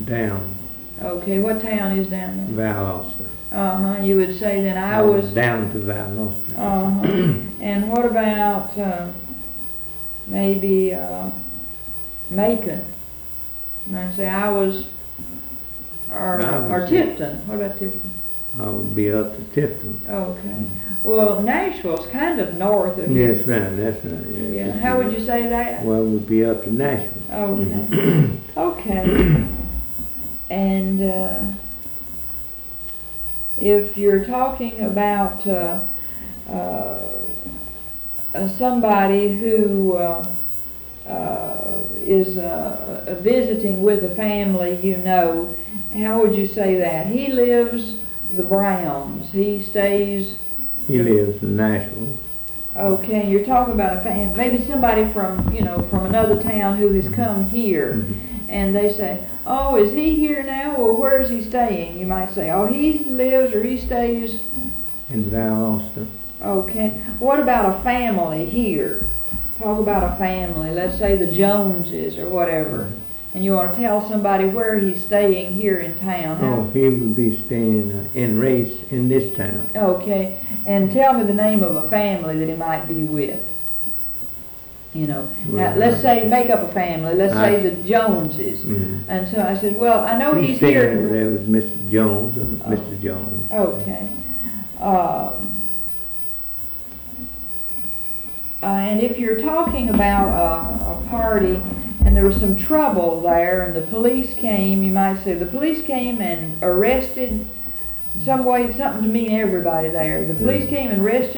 down Okay, what town is down there? Valdosta. Uh-huh, you would say then I I was was, down to Valdosta. uh-huh. And what about, maybe, Macon? And I say I was, or Tifton, what about Tifton? I would be up to Tifton. Okay, well, Nashville's kind of north of here. Yes, ma'am, that's right. Yes, Yeah, how would you say that? Well, we'd be up to Nashville. Okay, okay. And, if you're talking about, somebody who, is, visiting with a family, you know, how would you say that? He lives the Browns, he stays, He lives in Nashville. okay, you're talking about a family, maybe somebody from, you know, from another town who has come here, and they say, oh, is he here now? Well, where is he staying? You might say, oh, he lives or he stays. In Valdosta. Okay, what about a family here? Talk about a family, let's say the Joneses or whatever, and you want to tell somebody where he's staying here in town. Oh, he would be staying in Race in this town. Okay, and tell me the name of a family that he might be with. You know, now, let's say, make up a family, let's say the Joneses. And so I said, well, I know he's staying here. over there with Mr. Jones and Mr. Jones. Okay. And if you're talking about a party and there was some trouble there and the police came, you might say the police came and arrested, some way, something to mean everybody there. The police came and arrested